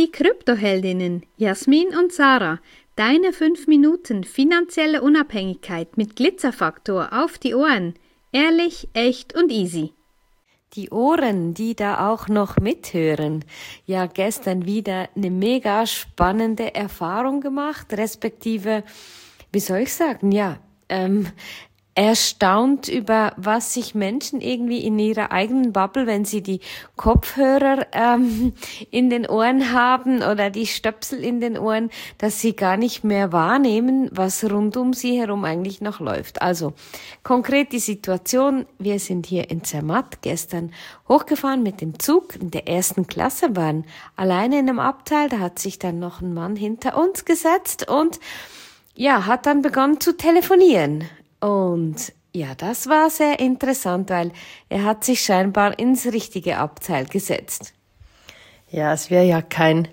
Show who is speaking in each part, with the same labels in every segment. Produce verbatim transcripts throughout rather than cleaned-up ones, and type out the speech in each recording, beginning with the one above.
Speaker 1: die Kryptoheldinnen Jasmin und Sarah. Deine fünf Minuten finanzielle Unabhängigkeit mit Glitzerfaktor auf die Ohren. Ehrlich, echt und easy.
Speaker 2: Die Ohren, die da auch noch mithören. Ja, gestern wieder eine mega spannende Erfahrung gemacht, respektive, wie soll ich sagen, ja, ähm, erstaunt über, was sich Menschen irgendwie in ihrer eigenen Bubble, wenn sie die Kopfhörer ähm, in den Ohren haben oder die Stöpsel in den Ohren, dass sie gar nicht mehr wahrnehmen, was rund um sie herum eigentlich noch läuft. Also konkret die Situation, wir sind hier in Zermatt gestern hochgefahren mit dem Zug in der ersten Klasse, waren alleine in einem Abteil, da hat sich dann noch ein Mann hinter uns gesetzt und ja, hat dann begonnen zu telefonieren. Und ja, das war sehr interessant, weil er hat sich scheinbar ins richtige Abteil gesetzt.
Speaker 3: Ja, es wäre ja kein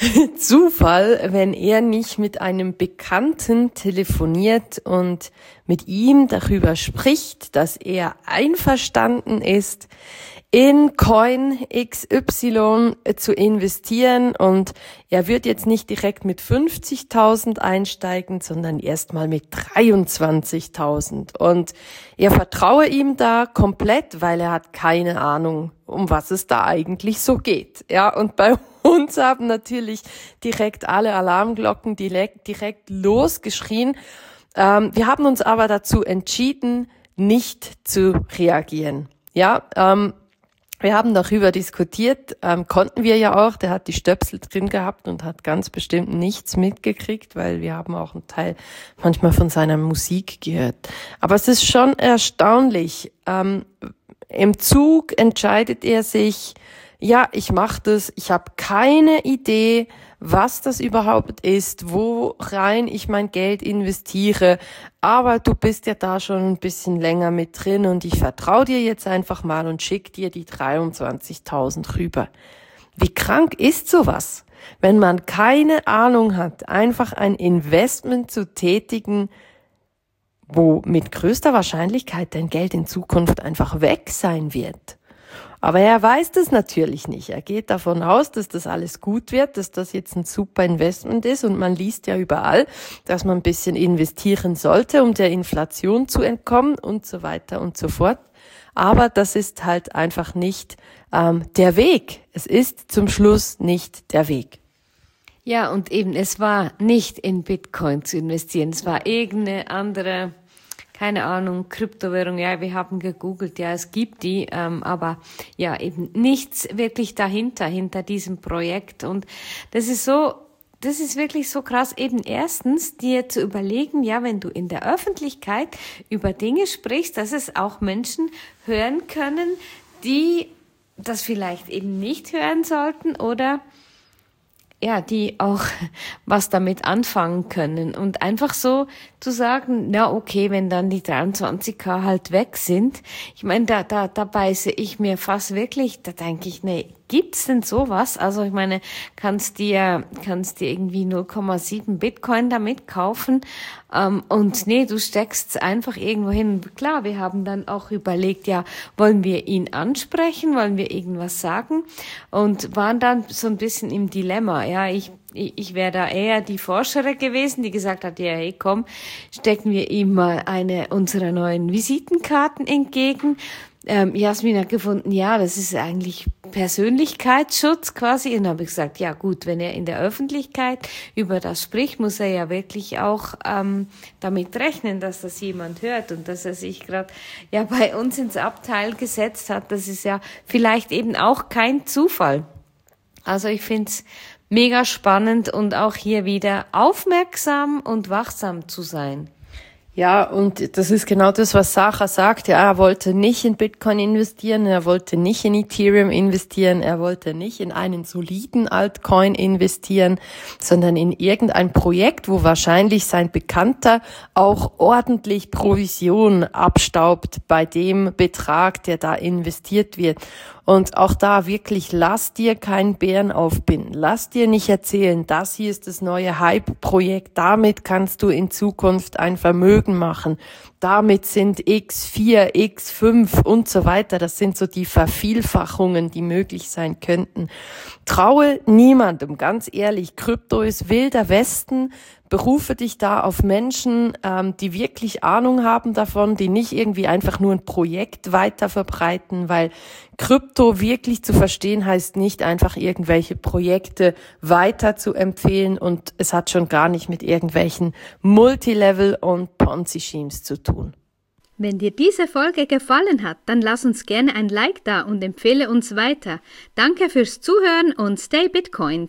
Speaker 3: Zufall, wenn er nicht mit einem Bekannten telefoniert und mit ihm darüber spricht, dass er einverstanden ist, in Coin X Y zu investieren, und er wird jetzt nicht direkt mit fünfzigtausend einsteigen, sondern erstmal mit dreiundzwanzigtausend, und er vertraue ihm da komplett, weil er hat keine Ahnung, um was es da eigentlich so geht. Ja, und bei uns haben natürlich direkt alle Alarmglocken direkt, direkt losgeschrien. Ähm, wir haben uns aber dazu entschieden, nicht zu reagieren. Ja, ähm, wir haben darüber diskutiert, ähm, konnten wir ja auch, der hat die Stöpsel drin gehabt und hat ganz bestimmt nichts mitgekriegt, weil wir haben auch einen Teil manchmal von seiner Musik gehört. Aber es ist schon erstaunlich, ähm, im Zug entscheidet er sich, ja, ich mache das, ich habe keine Idee, was das überhaupt ist, wo rein ich mein Geld investiere, aber du bist ja da schon ein bisschen länger mit drin und ich vertraue dir jetzt einfach mal und schick dir die dreiundzwanzigtausend rüber. Wie krank ist sowas, wenn man keine Ahnung hat, einfach ein Investment zu tätigen, wo mit größter Wahrscheinlichkeit dein Geld in Zukunft einfach weg sein wird. Aber er weiß das natürlich nicht. Er geht davon aus, dass das alles gut wird, dass das jetzt ein super Investment ist, und man liest ja überall, dass man ein bisschen investieren sollte, um der Inflation zu entkommen und so weiter und so fort. Aber das ist halt einfach nicht ähm, der Weg. Es ist zum Schluss nicht der Weg.
Speaker 2: Ja, und eben, es war nicht in Bitcoin zu investieren, es war irgendeine andere, keine Ahnung, Kryptowährung, ja, wir haben gegoogelt, ja, es gibt die, ähm, aber ja, eben nichts wirklich dahinter, hinter diesem Projekt. Und das ist so, das ist wirklich so krass, eben erstens dir zu überlegen, ja, wenn du in der Öffentlichkeit über Dinge sprichst, dass es auch Menschen hören können, die das vielleicht eben nicht hören sollten oder ja, die auch was damit anfangen können. Und einfach so zu sagen, na okay, wenn dann die dreiundzwanzigtausend halt weg sind. Ich meine, da, da, da beiße ich mir fast wirklich, da denke ich, nee, gibt's denn sowas? Also ich meine, kannst dir, kannst dir irgendwie null Komma sieben Bitcoin damit kaufen, ähm, und nee, du steckst einfach irgendwo hin. Klar, wir haben dann auch überlegt, ja, wollen wir ihn ansprechen, wollen wir irgendwas sagen, und waren dann so ein bisschen im Dilemma. Ja, ich Ich, ich wäre da eher die Forscherin gewesen, die gesagt hat, ja, hey, komm, stecken wir ihm mal eine unserer neuen Visitenkarten entgegen. Ähm, Jasmin hat gefunden, ja, das ist eigentlich Persönlichkeitsschutz quasi. Und dann habe ich gesagt, ja gut, wenn er in der Öffentlichkeit über das spricht, muss er ja wirklich auch ähm, damit rechnen, dass das jemand hört und dass er sich gerade ja bei uns ins Abteil gesetzt hat. Das ist ja vielleicht eben auch kein Zufall. Also ich finde es mega spannend und auch hier wieder aufmerksam und wachsam zu sein.
Speaker 3: Ja, und das ist genau das, was Sarah sagt. Ja, er wollte nicht in Bitcoin investieren, er wollte nicht in Ethereum investieren, er wollte nicht in einen soliden Altcoin investieren, sondern in irgendein Projekt, wo wahrscheinlich sein Bekannter auch ordentlich Provision abstaubt bei dem Betrag, der da investiert wird. Und auch da wirklich, lass dir keinen Bären aufbinden. Lass dir nicht erzählen, das hier ist das neue Hype-Projekt, damit kannst du in Zukunft ein Vermögen machen. Damit sind X vier, X fünf und so weiter. Das sind so die Vervielfachungen, die möglich sein könnten. Traue niemandem, ganz ehrlich. Krypto ist wilder Westen. Berufe dich da auf Menschen, ähm, die wirklich Ahnung haben davon, die nicht irgendwie einfach nur ein Projekt weiter verbreiten, weil Krypto wirklich zu verstehen heißt nicht einfach irgendwelche Projekte weiter zu empfehlen und es hat schon gar nicht mit irgendwelchen Multilevel- und Ponzi-Schemes zu tun.
Speaker 1: Wenn dir diese Folge gefallen hat, dann lass uns gerne ein Like da und empfehle uns weiter. Danke fürs Zuhören und stay Bitcoin.